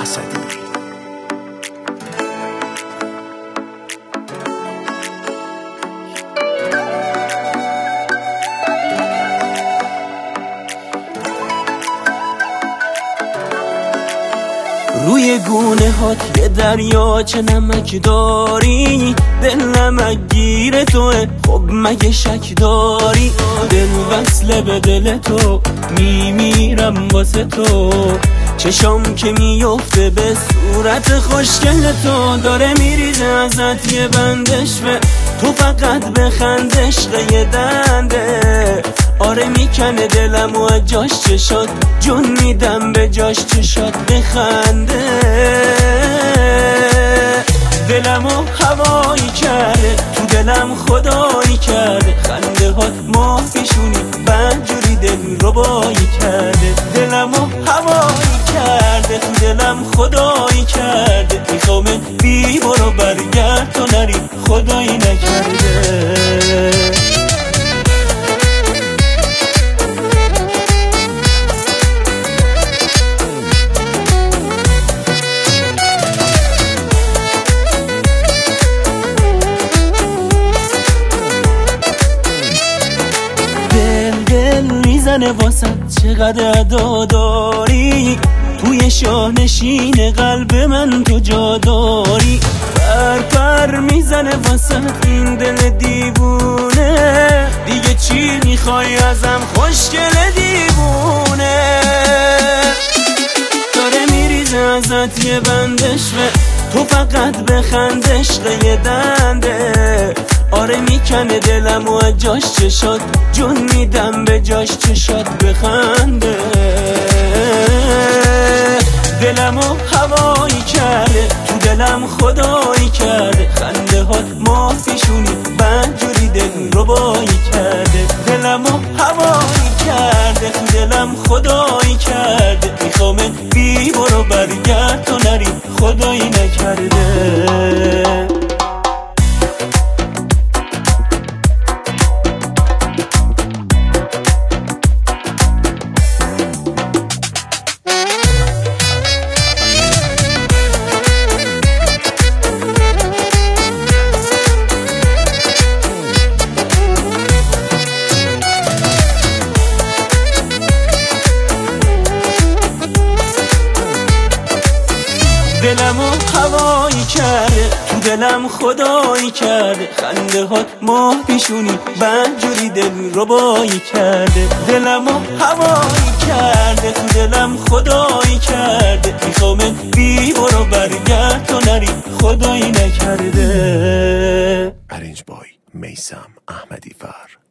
اسدی. روی گونه هات یه دریاچه نمک داری، دل نمک گیر توه، خب مگه شک داری؟ دل وصله به دل تو، میمیرم واسه تو، چشام که میفته به صورت خوشگل تو، داره میریزه ازت یه بندش به تو، فقط بخند عشق یه دنده، آره میکنه دلم و جاش چشات، جون میدم به جاش چشات بخنده، دلمو هوایی کرده، تو دلم خدایی کرده، خنده هات ماه پیشونی بدجوری دل ربایی کرده، دلمو هوایی کرده، تو دلم خدایی کرده، میخوامه بی برو برگرد تو نری خدایی نکرده. میزنه واسه چقدر ادا داری، توی شاهنشین قلب من تو جا داری، پر پر میزنه واسه این دل دیوونه، دیگه چی میخوای ازم خوشگل دیوونه، داره میریزه ازت یه بندش به تو، فقط بخند عشق یه دنده، آره میکنه دلم و جاش چشات، جون میدم به جاش چشات بخنده، دلمو هوایی کرده، تو دلم خدایی کرده، خنده هات ماه پیشونی بدجوری دل ربایی کرده، دلمو هوایی کرده، تو دلم خدایی کرده، میخوامه بی برو برگرد تو نری خدایی نکرده. دلمو هوایی کرده، تو دلم خدایی کرده، خنده هات ماه پیشونی بدجوری دل ربایی کرده، دلمو هوایی کرده، تو دلم خدایی کرده، میخوامه بی برو برگرد تو نری خدایی نکرده. ارنج بای میثم احمدی فر.